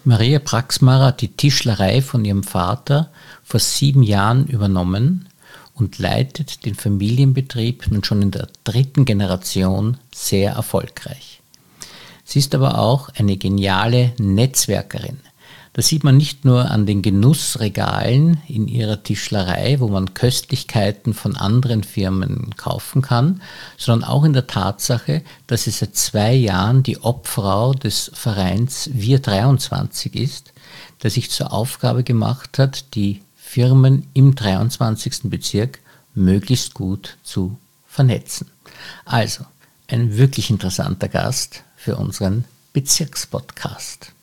Maria Praxmarer hat die Tischlerei von ihrem Vater vor 7 Jahren übernommen und leitet den Familienbetrieb nun schon in der 3. Generation sehr erfolgreich. Sie ist aber auch eine geniale Netzwerkerin. Das sieht man nicht nur an den Genussregalen in ihrer Tischlerei, wo man Köstlichkeiten von anderen Firmen kaufen kann, sondern auch in der Tatsache, dass sie seit 2 Jahren die Obfrau des Vereins Wir 23 ist, der sich zur Aufgabe gemacht hat, die Firmen im 23. Bezirk möglichst gut zu vernetzen. Also, ein wirklich interessanter Gast für unseren Bezirkspodcast.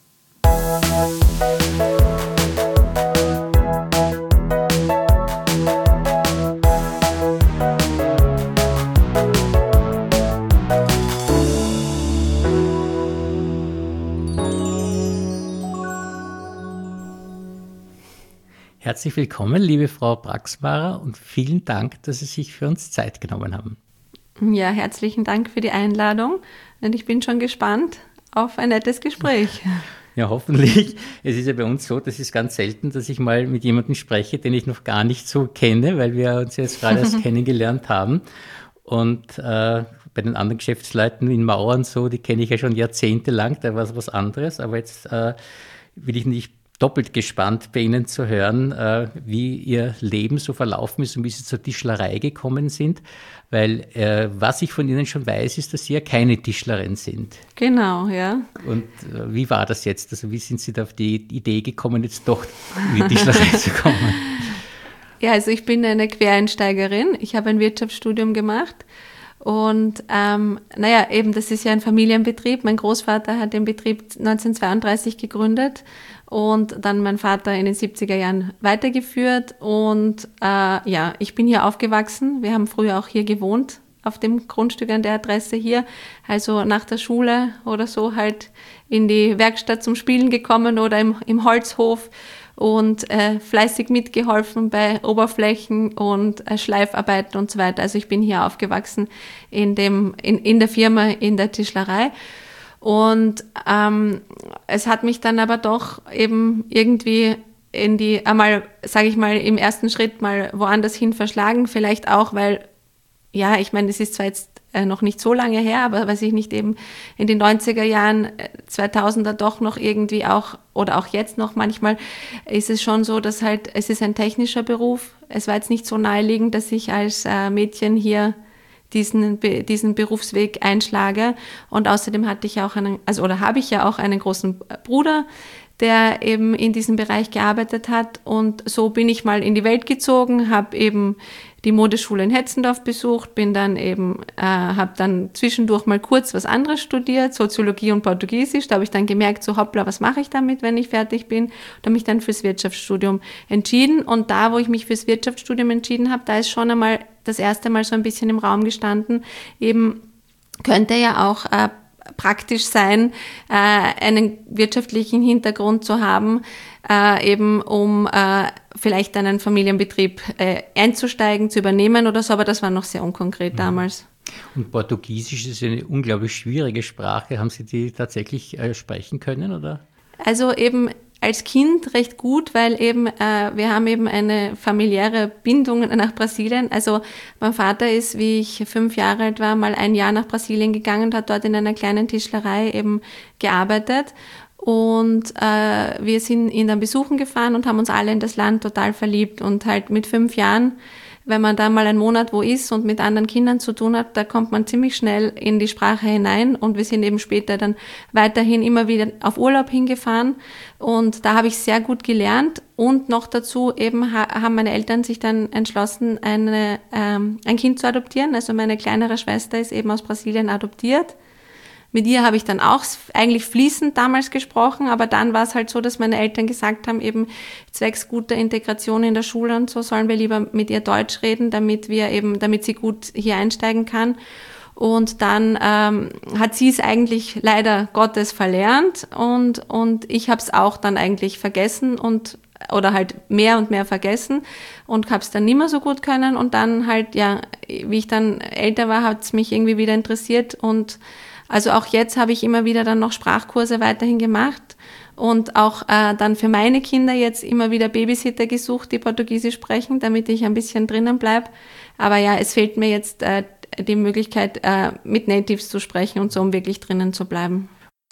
Herzlich willkommen, liebe Frau Praxmarer, und vielen Dank, dass Sie sich für uns Zeit genommen haben. Ja, herzlichen Dank für die Einladung und ich bin schon gespannt auf ein nettes Gespräch. Ja, hoffentlich. Es ist ja bei uns so, das ist ganz selten, dass ich mal mit jemandem spreche, den ich noch gar nicht so kenne, weil wir uns jetzt gerade erst kennengelernt haben. Und bei den anderen Geschäftsleuten in Mauern so, die kenne ich ja schon jahrzehntelang, da war es was anderes. Aber jetzt will ich nicht doppelt gespannt, bei Ihnen zu hören, wie Ihr Leben so verlaufen ist und wie Sie zur Tischlerei gekommen sind. Weil was ich von Ihnen schon weiß, ist, dass Sie ja keine Tischlerin sind. Genau, ja. Und wie war das jetzt? Also wie sind Sie da auf die Idee gekommen, jetzt doch in die Tischlerei zu kommen? Ja, also ich bin eine Quereinsteigerin. Ich habe ein Wirtschaftsstudium gemacht. Und eben, das ist ja ein Familienbetrieb. Mein Großvater hat den Betrieb 1932 gegründet und dann mein Vater in den 70er Jahren weitergeführt. Und ich bin hier aufgewachsen. Wir haben früher auch hier gewohnt, auf dem Grundstück an der Adresse hier. Also nach der Schule oder so halt in die Werkstatt zum Spielen gekommen oder im Holzhof. Und fleißig mitgeholfen bei Oberflächen und Schleifarbeiten und so weiter. Also ich bin hier aufgewachsen in der Firma, in der Tischlerei. Und es hat mich dann aber doch eben irgendwie sage ich mal, im ersten Schritt mal woanders hin verschlagen. Vielleicht auch, weil, ja, ich meine, das ist zwar jetzt noch nicht so lange her, aber weiß ich nicht, eben in den 90er Jahren, 2000er doch noch irgendwie auch, oder auch jetzt noch manchmal, ist es schon so, dass halt, es ist ein technischer Beruf. Es war jetzt nicht so naheliegend, dass ich als Mädchen hier diesen Berufsweg einschlage. Und außerdem habe ich ja auch einen großen Bruder, der eben in diesem Bereich gearbeitet hat. Und so bin ich mal in die Welt gezogen, habe eben die Modeschule in Hetzendorf besucht, bin dann eben, habe dann zwischendurch mal kurz was anderes studiert, Soziologie und Portugiesisch. Da habe ich dann gemerkt, so hoppla, was mache ich damit, wenn ich fertig bin? Und habe mich dann fürs Wirtschaftsstudium entschieden. Und da, wo ich mich fürs Wirtschaftsstudium entschieden habe, da ist schon einmal das erste Mal so ein bisschen im Raum gestanden, eben könnte ja auch praktisch sein, einen wirtschaftlichen Hintergrund zu haben, eben um vielleicht einen Familienbetrieb einzusteigen, zu übernehmen oder so, aber das war noch sehr unkonkret damals. Und Portugiesisch ist eine unglaublich schwierige Sprache. Haben Sie die tatsächlich sprechen können, oder? Also eben als Kind recht gut, weil eben wir haben eben eine familiäre Bindung nach Brasilien. Also mein Vater ist, wie ich 5 Jahre alt war, mal 1 Jahr nach Brasilien gegangen und hat dort in einer kleinen Tischlerei eben gearbeitet. Und wir sind ihn dann besuchen gefahren und haben uns alle in das Land total verliebt. Und halt mit 5 Jahren, wenn man da mal einen Monat wo ist und mit anderen Kindern zu tun hat, da kommt man ziemlich schnell in die Sprache hinein. Und wir sind eben später dann weiterhin immer wieder auf Urlaub hingefahren. Und da habe ich sehr gut gelernt. Und noch dazu eben haben meine Eltern sich dann entschlossen, ein Kind zu adoptieren. Also meine kleinere Schwester ist eben aus Brasilien adoptiert. Mit ihr habe ich dann auch eigentlich fließend damals gesprochen, aber dann war es halt so, dass meine Eltern gesagt haben, eben zwecks guter Integration in der Schule und so sollen wir lieber mit ihr Deutsch reden, damit sie gut hier einsteigen kann. Und dann hat sie es eigentlich leider Gottes verlernt und ich habe es auch dann eigentlich vergessen oder halt mehr und mehr vergessen und habe es dann nicht mehr so gut können. Und dann halt, ja, wie ich dann älter war, hat es mich irgendwie wieder interessiert und also auch jetzt habe ich immer wieder dann noch Sprachkurse weiterhin gemacht und auch dann für meine Kinder jetzt immer wieder Babysitter gesucht, die Portugiesisch sprechen, damit ich ein bisschen drinnen bleibe. Aber ja, es fehlt mir jetzt die Möglichkeit, mit Natives zu sprechen und so, um wirklich drinnen zu bleiben.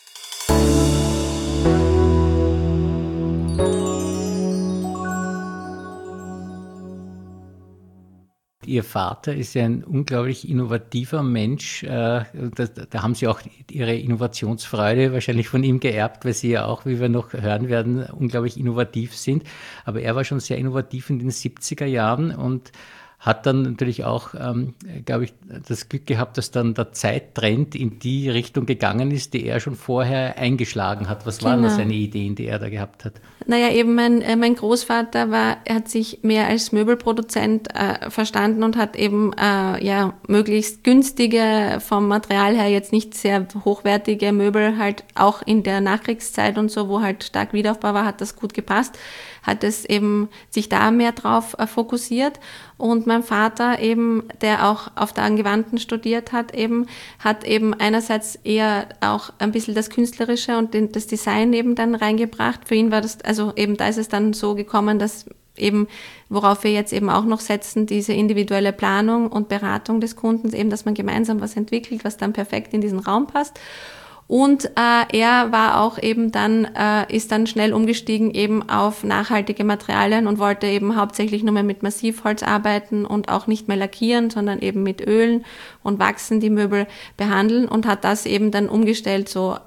Ihr Vater ist ja ein unglaublich innovativer Mensch. Da haben Sie auch Ihre Innovationsfreude wahrscheinlich von ihm geerbt, weil Sie ja auch, wie wir noch hören werden, unglaublich innovativ sind. Aber er war schon sehr innovativ in den 70er Jahren und hat dann natürlich auch, glaube ich, das Glück gehabt, dass dann der Zeittrend in die Richtung gegangen ist, die er schon vorher eingeschlagen hat. Was waren da seine Ideen, die er da gehabt hat? Naja, eben mein Großvater er hat sich mehr als Möbelproduzent verstanden und hat eben möglichst günstige, vom Material her jetzt nicht sehr hochwertige Möbel halt auch in der Nachkriegszeit und so, wo halt stark Wiederaufbau war, hat das gut gepasst, hat es eben sich da mehr drauf fokussiert. Und mein Vater eben, der auch auf der Angewandten studiert hat eben einerseits eher auch ein bisschen das Künstlerische und das Design eben dann reingebracht. Für ihn war das, also eben da ist es dann so gekommen, dass eben, worauf wir jetzt eben auch noch setzen, diese individuelle Planung und Beratung des Kundens, eben, dass man gemeinsam was entwickelt, was dann perfekt in diesen Raum passt. Und er war auch eben dann, ist dann schnell umgestiegen eben auf nachhaltige Materialien und wollte eben hauptsächlich nur mehr mit Massivholz arbeiten und auch nicht mehr lackieren, sondern eben mit Ölen und Wachsen die Möbel behandeln und hat das eben dann umgestellt, so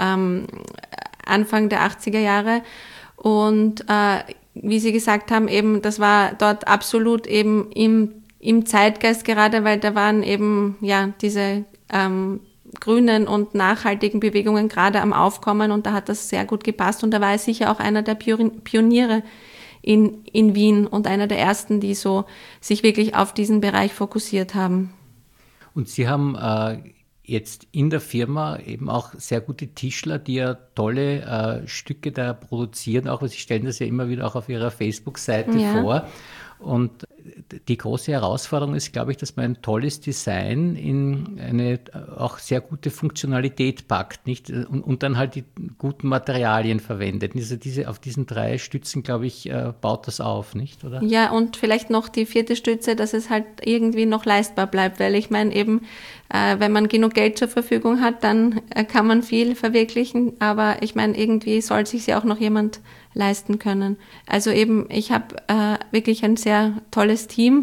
Anfang der 80er Jahre. Und wie Sie gesagt haben, eben, das war dort absolut eben im Zeitgeist gerade, weil da waren eben, ja, diese grünen und nachhaltigen Bewegungen gerade am Aufkommen und da hat das sehr gut gepasst und da war er sicher auch einer der Pioniere in Wien und einer der ersten, die so sich wirklich auf diesen Bereich fokussiert haben. Und Sie haben jetzt in der Firma eben auch sehr gute Tischler, die ja tolle Stücke da produzieren, auch Sie stellen das ja immer wieder auch auf Ihrer Facebook-Seite vor. Und die große Herausforderung ist, glaube ich, dass man ein tolles Design in eine auch sehr gute Funktionalität packt, nicht? Und dann halt die guten Materialien verwendet. Also auf diesen 3 Stützen, glaube ich, baut das auf, nicht? Oder? Ja, und vielleicht noch die 4. Stütze, dass es halt irgendwie noch leistbar bleibt, weil ich meine eben, wenn man genug Geld zur Verfügung hat, dann kann man viel verwirklichen, aber ich meine, irgendwie soll sich ja auch noch jemand leisten können. Also eben, ich habe wirklich ein sehr tolles Team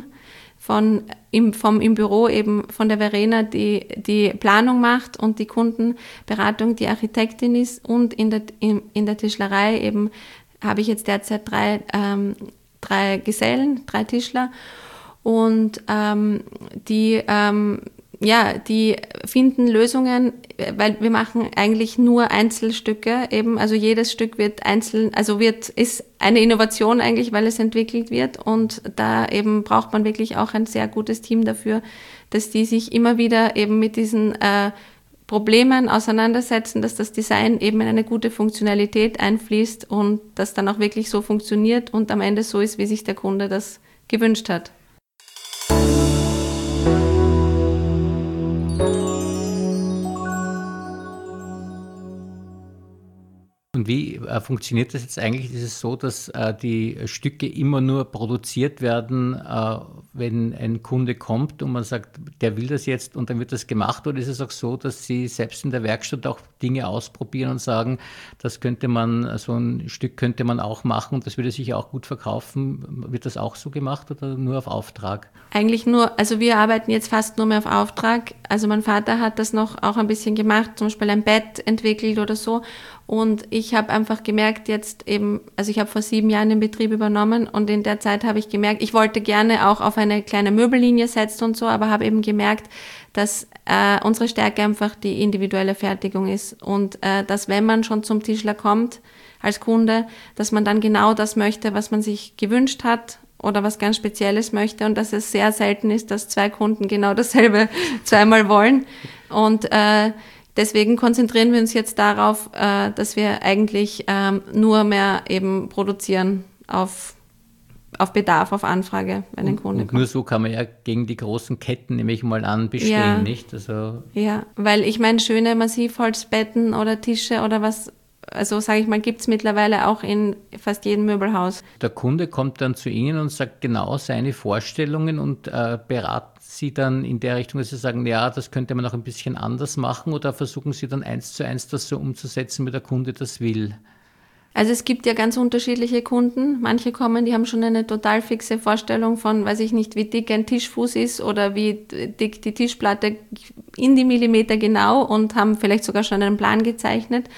im Büro eben von der Verena, die Planung macht und die Kundenberatung, die Architektin ist und in der Tischlerei eben habe ich jetzt derzeit 3 Gesellen, 3 Tischler und die finden Lösungen, weil wir machen eigentlich nur Einzelstücke eben, also jedes Stück wird einzeln, ist eine Innovation eigentlich, weil es entwickelt wird und da eben braucht man wirklich auch ein sehr gutes Team dafür, dass die sich immer wieder eben mit diesen Problemen auseinandersetzen, dass das Design eben in eine gute Funktionalität einfließt und das dann auch wirklich so funktioniert und am Ende so ist, wie sich der Kunde das gewünscht hat. Und wie funktioniert das jetzt eigentlich? Ist es so, dass die Stücke immer nur produziert werden, wenn ein Kunde kommt und man sagt, der will das jetzt und dann wird das gemacht? Oder ist es auch so, dass Sie selbst in der Werkstatt auch Dinge ausprobieren und sagen, so ein Stück könnte man auch machen und das würde sich auch gut verkaufen? Wird das auch so gemacht oder nur auf Auftrag? Eigentlich nur, also wir arbeiten jetzt fast nur mehr auf Auftrag. Also mein Vater hat das noch auch ein bisschen gemacht, zum Beispiel ein Bett entwickelt oder so. Und ich habe einfach gemerkt jetzt eben, also ich habe vor 7 Jahren den Betrieb übernommen und in der Zeit habe ich gemerkt, ich wollte gerne auch auf eine kleine Möbellinie setzen und so, aber habe eben gemerkt, dass unsere Stärke einfach die individuelle Fertigung ist und dass wenn man schon zum Tischler kommt als Kunde, dass man dann genau das möchte, was man sich gewünscht hat oder was ganz Spezielles möchte und dass es sehr selten ist, dass 2 Kunden genau dasselbe zweimal wollen und deswegen konzentrieren wir uns jetzt darauf, dass wir eigentlich nur mehr eben produzieren auf Bedarf, auf Anfrage, wenn ein Kunde kommt. Nur so kann man ja gegen die großen Ketten, nehme ich mal an, bestehen, nicht? Also ja, weil ich meine, schöne Massivholzbetten oder Tische oder was also sage ich mal, gibt es mittlerweile auch in fast jedem Möbelhaus. Der Kunde kommt dann zu Ihnen und sagt genau seine Vorstellungen und beraten Sie dann in der Richtung, dass Sie sagen, ja, das könnte man auch ein bisschen anders machen, oder versuchen Sie dann 1:1 das so umzusetzen, wie der Kunde das will? Also es gibt ja ganz unterschiedliche Kunden. Manche kommen, die haben schon eine total fixe Vorstellung von, weiß ich nicht, wie dick ein Tischfuß ist oder wie dick die Tischplatte in die Millimeter genau, und haben vielleicht sogar schon einen Plan gezeichnet.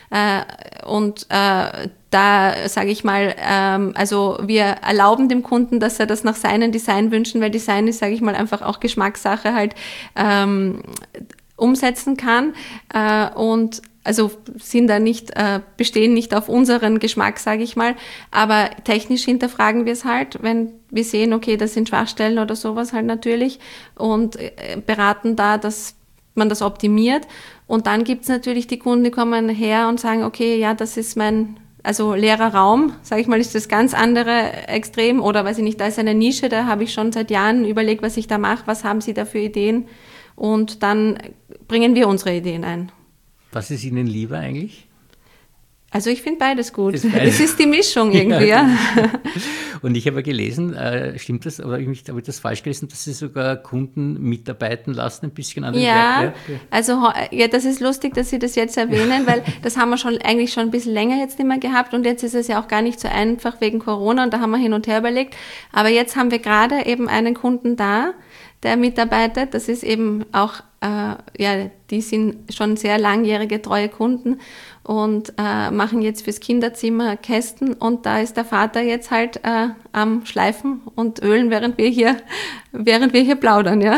Da sage ich mal, also wir erlauben dem Kunden, dass er das nach seinen Designwünschen, weil Design ist, sage ich mal, einfach auch Geschmackssache, halt umsetzen kann, und also bestehen nicht auf unseren Geschmack, sage ich mal, aber technisch hinterfragen wir es halt, wenn wir sehen, okay, das sind Schwachstellen oder sowas halt natürlich, und beraten da, dass man das optimiert. Und dann gibt es natürlich die Kunden, die kommen her und sagen, okay, ja, das ist also leerer Raum, sage ich mal, ist das ganz andere Extrem, oder weiß ich nicht, da ist eine Nische, da habe ich schon seit Jahren überlegt, was ich da mache, was haben Sie da für Ideen, und dann bringen wir unsere Ideen ein. Was ist Ihnen lieber eigentlich? Also ich finde beides gut. Es ist die Mischung irgendwie, ja. Und ich habe gelesen, stimmt das, oder habe ich das falsch gelesen, dass Sie sogar Kunden mitarbeiten lassen, ein bisschen an den Werk? Ja, also ja, das ist lustig, dass Sie das jetzt erwähnen, weil das haben wir eigentlich schon ein bisschen länger jetzt nicht mehr gehabt, und jetzt ist es ja auch gar nicht so einfach wegen Corona, und da haben wir hin und her überlegt. Aber jetzt haben wir gerade eben einen Kunden da, der mitarbeitet. Das ist eben auch, die sind schon sehr langjährige, treue Kunden und machen jetzt fürs Kinderzimmer Kästen, und da ist der Vater jetzt halt am Schleifen und Ölen, während wir hier plaudern, ja.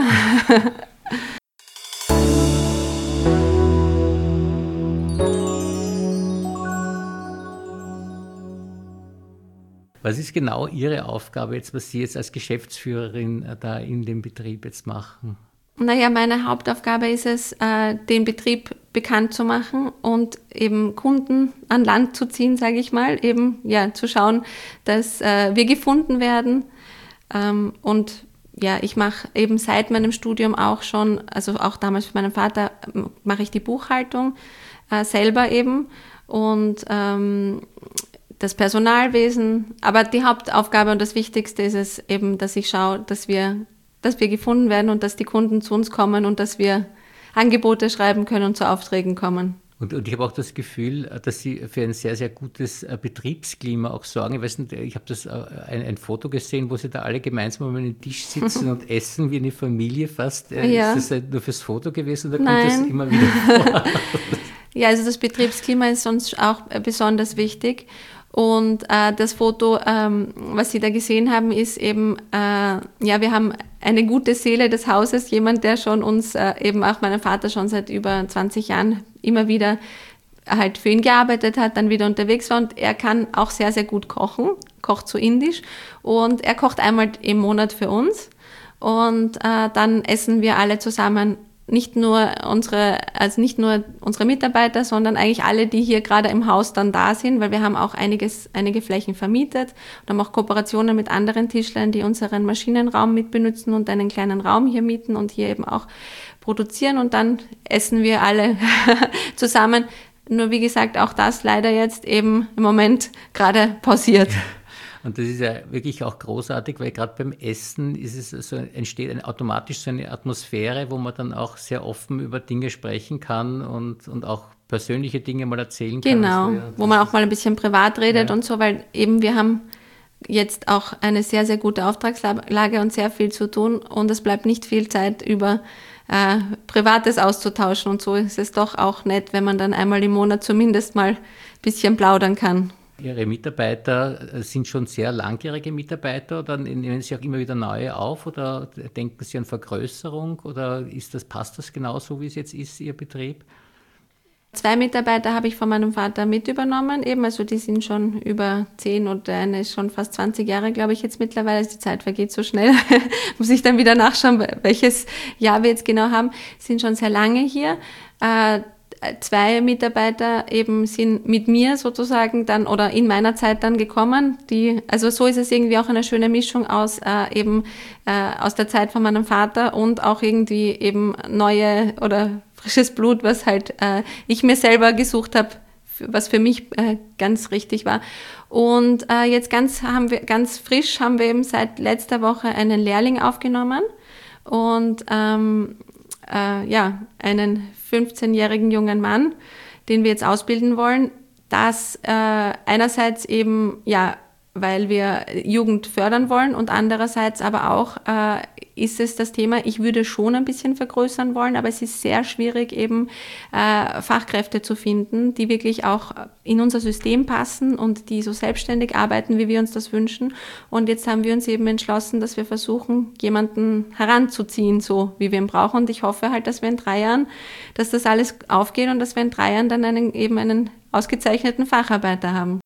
Was ist genau Ihre Aufgabe jetzt, was Sie jetzt als Geschäftsführerin da in dem Betrieb jetzt machen? Naja, meine Hauptaufgabe ist es, den Betrieb bekannt zu machen und eben Kunden an Land zu ziehen, sage ich mal, eben ja zu schauen, dass wir gefunden werden. Und ja, ich mache eben seit meinem Studium auch schon, also auch damals für meinen Vater, mache ich die Buchhaltung selber eben, und das Personalwesen. Aber die Hauptaufgabe und das Wichtigste ist es eben, dass ich schaue, dass wir gefunden werden und dass die Kunden zu uns kommen und dass wir Angebote schreiben können und zu Aufträgen kommen. Und ich habe auch das Gefühl, dass Sie für ein sehr, sehr gutes Betriebsklima auch sorgen. Ich weiß nicht, ich habe ein Foto gesehen, wo Sie da alle gemeinsam um einen Tisch sitzen und essen wie eine Familie fast. Ja. Ist das nur fürs Foto gewesen, oder kommt das immer wieder vor? Ja, also das Betriebsklima ist uns auch besonders wichtig. Und das Foto, was Sie da gesehen haben, ist eben, wir haben eine gute Seele des Hauses, jemand, der schon uns, eben auch meinen Vater schon seit über 20 Jahren immer wieder halt für ihn gearbeitet hat, dann wieder unterwegs war, und er kann auch sehr, sehr gut kochen, kocht so indisch, und er kocht einmal im Monat für uns, und dann essen wir alle zusammen. Nicht nur unsere Mitarbeiter, sondern eigentlich alle, die hier gerade im Haus dann da sind, weil wir haben auch einige Flächen vermietet und haben auch Kooperationen mit anderen Tischlern, die unseren Maschinenraum mitbenutzen und einen kleinen Raum hier mieten und hier eben auch produzieren, und dann essen wir alle zusammen. Nur wie gesagt, auch das leider jetzt eben im Moment gerade pausiert. Und das ist ja wirklich auch großartig, weil gerade beim Essen entsteht automatisch so eine Atmosphäre, wo man dann auch sehr offen über Dinge sprechen kann und auch persönliche Dinge mal erzählen kann. Genau, wo man auch mal ein bisschen privat redet, ja. Und so, weil eben wir haben jetzt auch eine sehr, sehr gute Auftragslage und sehr viel zu tun, und es bleibt nicht viel Zeit über Privates auszutauschen, und so ist es doch auch nett, wenn man dann einmal im Monat zumindest mal ein bisschen plaudern kann. Ihre Mitarbeiter sind schon sehr langjährige Mitarbeiter, oder nehmen Sie auch immer wieder neue auf, oder denken Sie an Vergrößerung, oder passt das genau so, wie es jetzt ist, Ihr Betrieb? 2 Mitarbeiter habe ich von meinem Vater mit übernommen, eben, also die sind schon über 10 und eine ist schon fast 20 Jahre, glaube ich, jetzt mittlerweile. Die Zeit vergeht so schnell, muss ich dann wieder nachschauen, welches Jahr wir jetzt genau haben, sind schon sehr lange hier. 2 Mitarbeiter eben sind mit mir sozusagen dann oder in meiner Zeit dann gekommen. Also so ist es irgendwie auch eine schöne Mischung aus aus der Zeit von meinem Vater und auch irgendwie eben neue oder frisches Blut, was halt ich mir selber gesucht habe was für mich ganz richtig war. Und jetzt ganz frisch haben wir eben seit letzter Woche einen Lehrling aufgenommen und einen 15-jährigen jungen Mann, den wir jetzt ausbilden wollen. Das einerseits eben, weil wir Jugend fördern wollen und andererseits aber auch ist es das Thema, ich würde schon ein bisschen vergrößern wollen, aber es ist sehr schwierig eben Fachkräfte zu finden, die wirklich auch in unser System passen und die so selbstständig arbeiten, wie wir uns das wünschen. Und jetzt haben wir uns eben entschlossen, dass wir versuchen, jemanden heranzuziehen, so wie wir ihn brauchen. Und ich hoffe halt, dass wir in 3 Jahren, dass das alles aufgeht und dass wir in 3 Jahren dann einen ausgezeichneten Facharbeiter haben.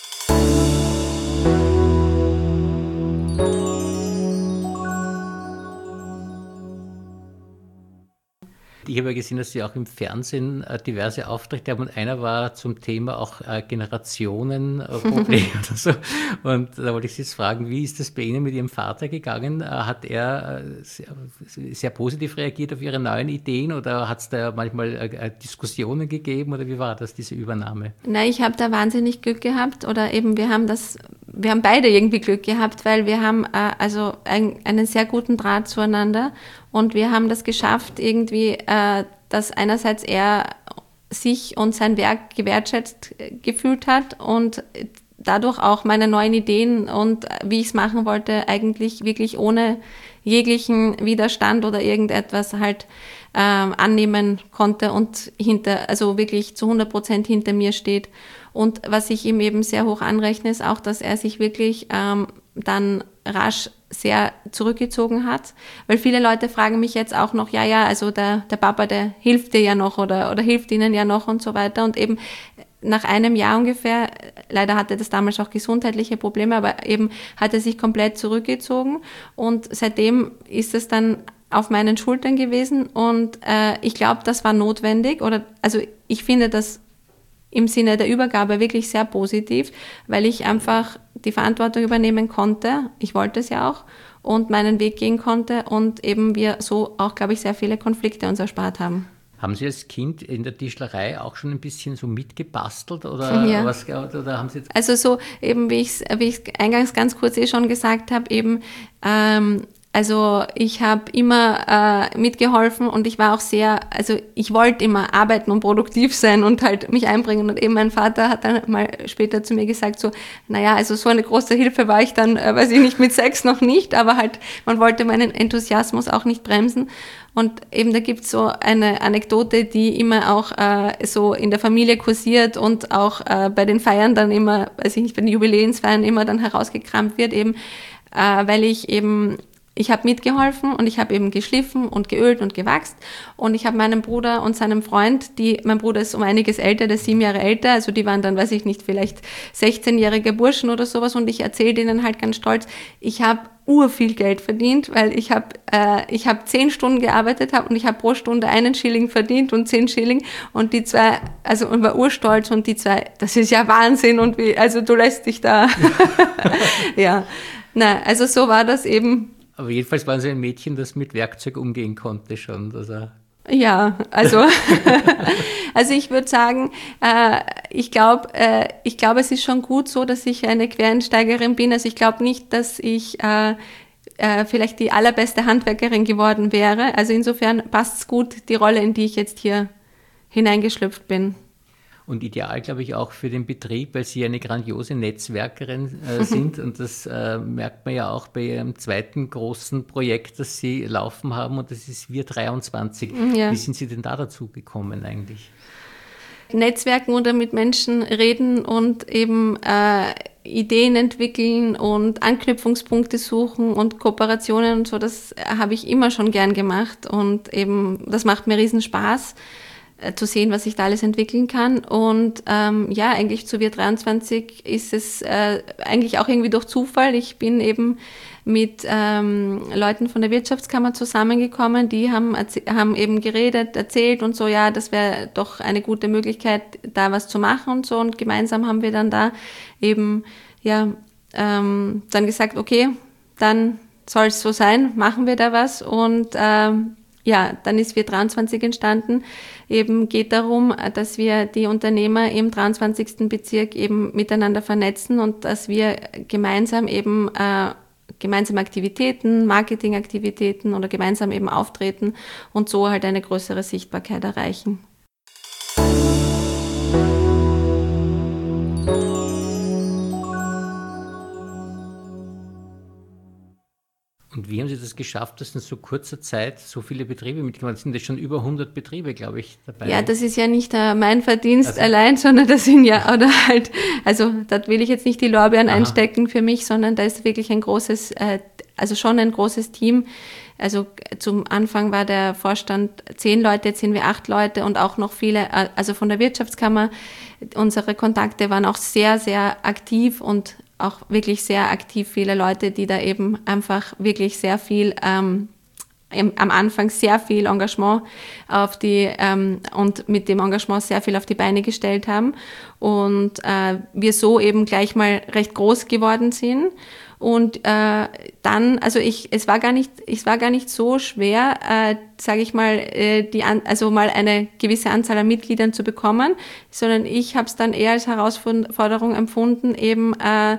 Ich habe ja gesehen, dass Sie auch im Fernsehen diverse Auftritte haben und einer war zum Thema auch Generationenprobleme oder so. Und da wollte ich Sie jetzt fragen, wie ist das bei Ihnen mit Ihrem Vater gegangen? Hat er sehr positiv reagiert auf Ihre neuen Ideen oder hat es da manchmal Diskussionen gegeben oder wie war das, diese Übernahme? Nein, ich habe da wahnsinnig Glück gehabt oder eben wir haben beide irgendwie Glück gehabt, weil wir haben einen sehr guten Draht zueinander. Und wir haben das geschafft, irgendwie, dass einerseits er sich und sein Werk gewertschätzt gefühlt hat und dadurch auch meine neuen Ideen und wie ich es machen wollte, eigentlich wirklich ohne jeglichen Widerstand oder irgendetwas halt annehmen konnte und wirklich zu 100% hinter mir steht. Und was ich ihm eben sehr hoch anrechne, ist auch, dass er sich wirklich dann rasch sehr zurückgezogen hat, weil viele Leute fragen mich jetzt auch noch, also der Papa, der hilft dir ja noch oder hilft ihnen ja noch und so weiter und eben nach einem Jahr ungefähr, leider hatte das damals auch gesundheitliche Probleme, aber eben hat er sich komplett zurückgezogen und seitdem ist es dann auf meinen Schultern gewesen und ich glaube, das war notwendig ich finde das im Sinne der Übergabe wirklich sehr positiv, weil ich einfach die Verantwortung übernehmen konnte. Ich wollte es ja auch und meinen Weg gehen konnte und eben wir so auch, glaube ich, sehr viele Konflikte uns erspart haben. Haben Sie als Kind in der Tischlerei auch schon ein bisschen so mitgebastelt oder ja. Oder haben Sie jetzt? Also so eben, wie ich eingangs ganz kurz schon gesagt habe, eben ich habe immer mitgeholfen und ich war auch ich wollte immer arbeiten und produktiv sein und halt mich einbringen. Und eben mein Vater hat dann mal später zu mir gesagt, so eine große Hilfe war ich dann, weiß ich nicht, mit 6 noch nicht, aber halt, man wollte meinen Enthusiasmus auch nicht bremsen. Und eben da gibt's so eine Anekdote, die immer auch so in der Familie kursiert und auch bei den Feiern dann immer, bei den Jubiläumsfeiern immer dann herausgekramt wird, eben weil ich habe mitgeholfen und ich habe eben geschliffen und geölt und gewachst und ich habe meinem Bruder und seinem Freund, mein Bruder ist um einiges älter, der ist 7 Jahre älter, also die waren dann, weiß ich nicht, vielleicht 16-jährige Burschen oder sowas und ich erzähle denen halt ganz stolz, ich habe urviel Geld verdient, weil ich habe 10 Stunden gearbeitet und ich habe pro Stunde 1 Schilling verdient und 10 Schilling und die 2, und war urstolz und die 2, das ist ja Wahnsinn und du lässt dich da, ja, so war das eben. Aber jedenfalls waren Sie ein Mädchen, das mit Werkzeug umgehen konnte schon. Ja, ich würde sagen, ich glaube, es ist schon gut so, dass ich eine Quereinsteigerin bin. Also ich glaube nicht, dass ich vielleicht die allerbeste Handwerkerin geworden wäre. Also insofern passt es gut, die Rolle, in die ich jetzt hier hineingeschlüpft bin. Und ideal, glaube ich, auch für den Betrieb, weil Sie eine grandiose Netzwerkerin sind. Und das merkt man ja auch bei Ihrem zweiten großen Projekt, das Sie laufen haben. Und das ist Wir 23. Ja. Wie sind Sie denn da dazu gekommen eigentlich? Netzwerken oder mit Menschen reden und eben Ideen entwickeln und Anknüpfungspunkte suchen und Kooperationen und so, das habe ich immer schon gern gemacht. Und eben, das macht mir riesen Spaß, zu sehen, was ich da alles entwickeln kann. Und eigentlich zu Wir 23 ist es eigentlich auch irgendwie durch Zufall. Ich bin eben mit Leuten von der Wirtschaftskammer zusammengekommen, die haben eben geredet, erzählt und so, ja, das wäre doch eine gute Möglichkeit, da was zu machen und so. Und gemeinsam haben wir dann da eben dann gesagt, okay, dann soll es so sein, machen wir da was. Und dann ist Wir23 entstanden. Eben geht darum, dass wir die Unternehmer im 23. Bezirk eben miteinander vernetzen und dass wir gemeinsam eben gemeinsame Aktivitäten, Marketingaktivitäten oder gemeinsam eben auftreten und so halt eine größere Sichtbarkeit erreichen. Und wie haben Sie das geschafft, dass in so kurzer Zeit so viele Betriebe mitgemacht sind? Das sind schon über 100 Betriebe, glaube ich, dabei. Ja, das ist ja nicht mein Verdienst allein, sondern das sind ja, oder halt, also da will ich jetzt nicht die Lorbeeren einstecken für mich, sondern da ist wirklich ein großes, also schon ein großes Team. Also zum Anfang war der Vorstand 10 Leute, jetzt sind wir 8 Leute und auch noch viele, also von der Wirtschaftskammer. Unsere Kontakte waren auch sehr, sehr aktiv und auch wirklich sehr aktiv viele Leute, die da eben einfach wirklich sehr viel, am Anfang sehr viel Engagement und mit dem Engagement sehr viel auf die Beine gestellt haben und wir so eben gleich mal recht groß geworden sind. Und dann, also es war gar nicht so schwer, sage ich mal, mal eine gewisse Anzahl an Mitgliedern zu bekommen, sondern ich habe es dann eher als Herausforderung empfunden, eben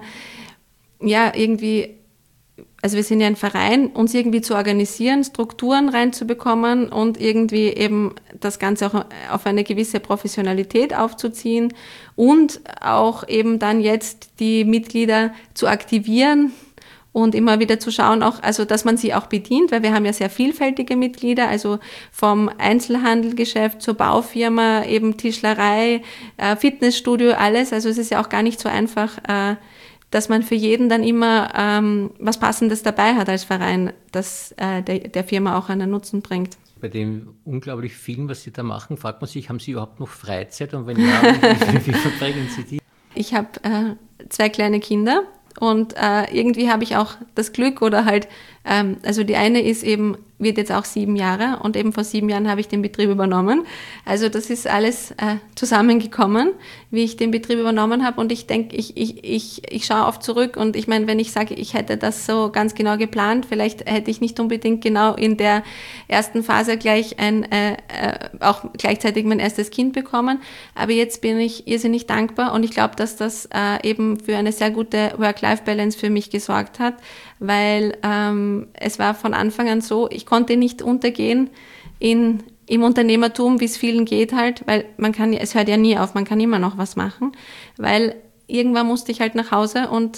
irgendwie, also wir sind ja ein Verein, uns irgendwie zu organisieren, Strukturen reinzubekommen und irgendwie eben das Ganze auch auf eine gewisse Professionalität aufzuziehen und auch eben dann jetzt die Mitglieder zu aktivieren und immer wieder zu schauen, auch, also dass man sie auch bedient, weil wir haben ja sehr vielfältige Mitglieder, also vom Einzelhandelgeschäft zur Baufirma, eben Tischlerei, Fitnessstudio, alles. Also es ist ja auch gar nicht so einfach, dass man für jeden dann immer was Passendes dabei hat als Verein, das der Firma auch einen Nutzen bringt. Bei dem unglaublich vielen, was Sie da machen, fragt man sich, haben Sie überhaupt noch Freizeit und wenn ja, wie verbringen Sie die? Ich habe 2 kleine Kinder und irgendwie habe ich auch das Glück oder halt, also die eine wird jetzt auch 7 Jahre und eben vor 7 Jahren habe ich den Betrieb übernommen. Also das ist alles zusammengekommen, wie ich den Betrieb übernommen habe und ich denke, ich schaue oft zurück und ich meine, wenn ich sage, ich hätte das so ganz genau geplant, vielleicht hätte ich nicht unbedingt genau in der ersten Phase gleich auch gleichzeitig mein erstes Kind bekommen, aber jetzt bin ich irrsinnig dankbar und ich glaube, dass das eben für eine sehr gute Work-Life-Balance für mich gesorgt hat, weil es war von Anfang an so, ich konnte nicht untergehen im Unternehmertum, wie es vielen geht halt, weil es hört ja nie auf, man kann immer noch was machen, weil irgendwann musste ich halt nach Hause und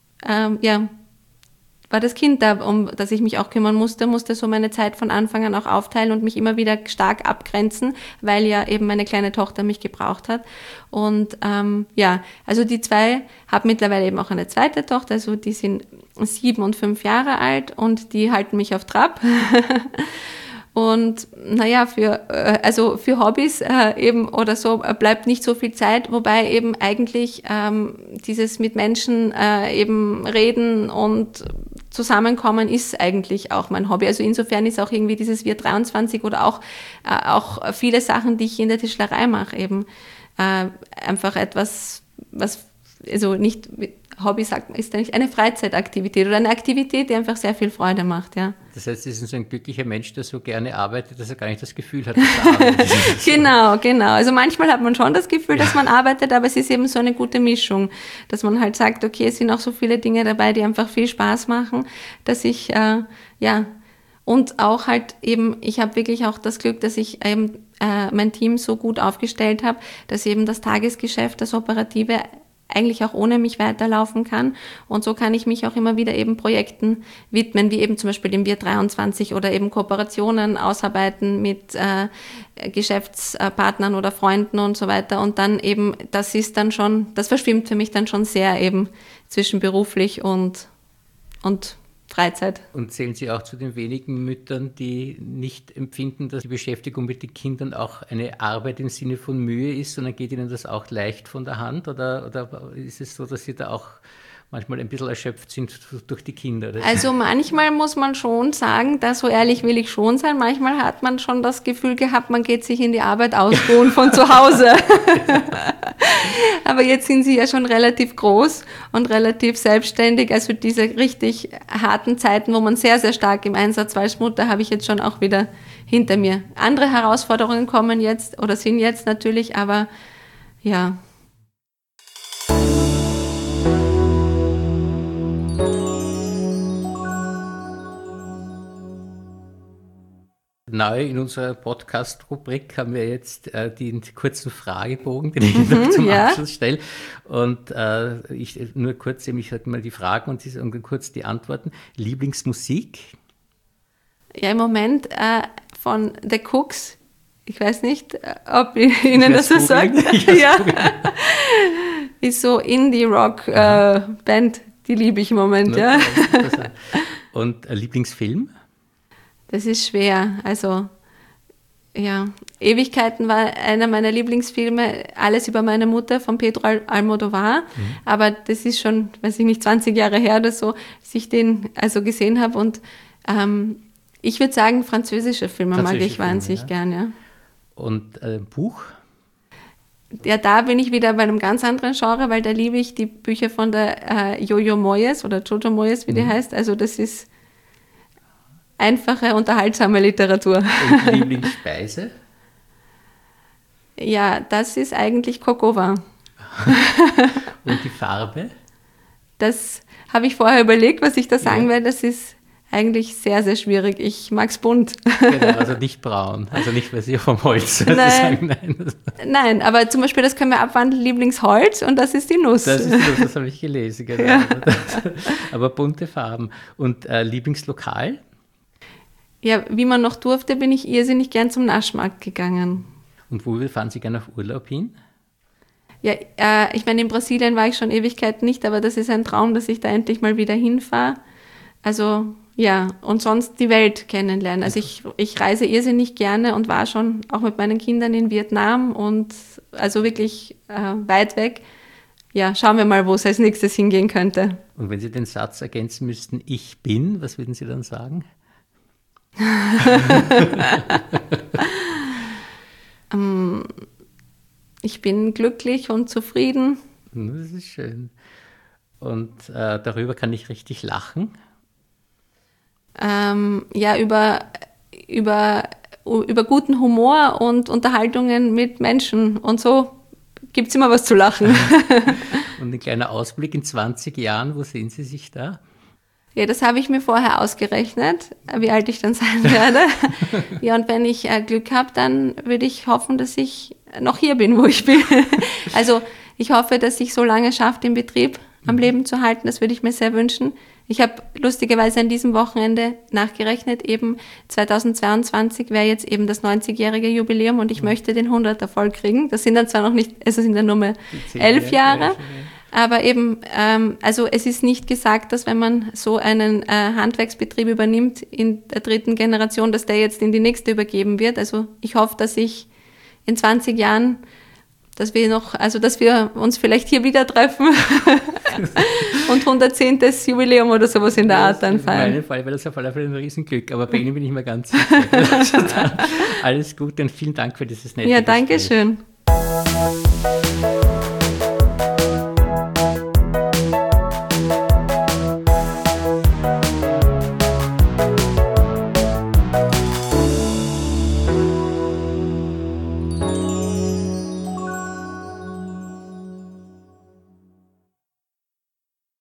war das Kind da, um das ich mich auch kümmern musste so meine Zeit von Anfang an auch aufteilen und mich immer wieder stark abgrenzen, weil ja eben meine kleine Tochter mich gebraucht hat. Und also die 2 haben mittlerweile eben auch eine zweite Tochter, also die sind 7 und 5 Jahre alt und die halten mich auf Trab. Und für Hobbys eben oder so bleibt nicht so viel Zeit, wobei eben eigentlich dieses mit Menschen eben reden und zusammenkommen ist eigentlich auch mein Hobby. Also insofern ist auch irgendwie dieses Wir23 oder auch viele Sachen, die ich in der Tischlerei mache, eben einfach etwas, was also nicht Hobby sagt, ist eigentlich eine Freizeitaktivität oder eine Aktivität, die einfach sehr viel Freude macht, ja. Das heißt, Sie sind so ein glücklicher Mensch, der so gerne arbeitet, dass er gar nicht das Gefühl hat, dass er arbeitet. Genau. Also manchmal hat man schon das Gefühl, dass man arbeitet, aber es ist eben so eine gute Mischung, dass man halt sagt, okay, es sind auch so viele Dinge dabei, die einfach viel Spaß machen, dass ich, und auch halt eben, ich habe wirklich auch das Glück, dass ich eben mein Team so gut aufgestellt habe, dass eben das Tagesgeschäft, das Operative eigentlich auch ohne mich weiterlaufen kann. Und so kann ich mich auch immer wieder eben Projekten widmen, wie eben zum Beispiel dem Wir23 oder eben Kooperationen ausarbeiten mit Geschäftspartnern oder Freunden und so weiter. Und dann eben, das verschwimmt für mich dann schon sehr eben zwischen beruflich und Freizeit. Und zählen Sie auch zu den wenigen Müttern, die nicht empfinden, dass die Beschäftigung mit den Kindern auch eine Arbeit im Sinne von Mühe ist, sondern geht Ihnen das auch leicht von der Hand? Oder ist es so, dass Sie da auch manchmal ein bisschen erschöpft sind durch die Kinder? Also manchmal muss man schon sagen, da so ehrlich will ich schon sein, manchmal hat man schon das Gefühl gehabt, man geht sich in die Arbeit ausruhen von zu Hause. Aber jetzt sind sie ja schon relativ groß und relativ selbstständig. Also diese richtig harten Zeiten, wo man sehr, sehr stark im Einsatz war als Mutter, habe ich jetzt schon auch wieder hinter mir. Andere Herausforderungen kommen jetzt oder sind jetzt natürlich, aber ja. Neu in unserer Podcast-Rubrik haben wir jetzt den kurzen Fragebogen, den ich noch zum Abschluss stelle. Und ich nur kurz, ich sage mal die Fragen und kurz die Antworten. Lieblingsmusik? Ja, im Moment von The Cooks. Ich weiß nicht, ob Ihnen das was sagt. Ja. Ist so Indie-Rock-Band, die liebe ich im Moment. Ja. Und Lieblingsfilm? Das ist schwer. Also, ja, Ewigkeiten war einer meiner Lieblingsfilme, Alles über meine Mutter von Pedro Almodóvar. Aber das ist schon, weiß ich nicht, 20 Jahre her oder so, dass ich den also gesehen habe. Und ich würde sagen, französische Filme mag ich wahnsinnig gern. Ja. Und Buch? Ja, da bin ich wieder bei einem ganz anderen Genre, weil da liebe ich die Bücher von der Jojo Moyes oder Jojo Moyes, wie die heißt. Also das ist einfache, unterhaltsame Literatur. Und Lieblingsspeise? Ja, das ist eigentlich Coq au vin. Und die Farbe? Das habe ich vorher überlegt, was ich da sagen werde. Das ist eigentlich sehr, sehr schwierig. Ich mag es bunt. Genau, also nicht braun. Also nicht, weil Sie vom Holz sagen. Nein, aber zum Beispiel, das können wir abwandeln, Lieblingsholz, und das ist die Nuss. Das ist die Nuss, das habe ich gelesen. Genau. Ja. Aber bunte Farben. Und Lieblingslokal? Ja, wie man noch durfte, bin ich irrsinnig gern zum Naschmarkt gegangen. Und wo fahren Sie gerne auf Urlaub hin? Ja, ich meine, in Brasilien war ich schon Ewigkeiten nicht, aber das ist ein Traum, dass ich da endlich mal wieder hinfahre. Also ja, und sonst die Welt kennenlernen. Also ich reise irrsinnig gerne und war schon auch mit meinen Kindern in Vietnam und also wirklich weit weg. Ja, schauen wir mal, wo es als nächstes hingehen könnte. Und wenn Sie den Satz ergänzen müssten, ich bin, was würden Sie dann sagen? Ich bin glücklich und zufrieden. Das ist schön. Und darüber kann ich richtig lachen? Ja, über guten Humor und Unterhaltungen mit Menschen. Und so gibt es immer was zu lachen. Und ein kleiner Ausblick in 20 Jahren, wo sehen Sie sich da? Ja, das habe ich mir vorher ausgerechnet, wie alt ich dann sein werde. Ja, und wenn ich Glück habe, dann würde ich hoffen, dass ich noch hier bin, wo ich bin. Also ich hoffe, dass ich so lange schaffe, den Betrieb am Leben zu halten. Das würde ich mir sehr wünschen. Ich habe lustigerweise an diesem Wochenende nachgerechnet, eben 2022 wäre jetzt eben das 90-jährige Jubiläum und ich möchte den 100er voll kriegen. Das sind dann zwar noch nicht, es sind dann nur mehr 11 Jahre. Aber eben, also es ist nicht gesagt, dass wenn man so einen Handwerksbetrieb übernimmt in der 3. Generation, dass der jetzt in die nächste übergeben wird. Also ich hoffe, dass ich in 20 Jahren, dass wir uns vielleicht hier wieder treffen und 110. Jubiläum oder sowas in der Art dann feiern. In meinem Fall wäre das auf alle Fälle ein Riesenglück, aber bei Ihnen bin ich mir ganz sicher. Also alles Gute und vielen Dank für dieses nette Gespräch. Ja, danke schön.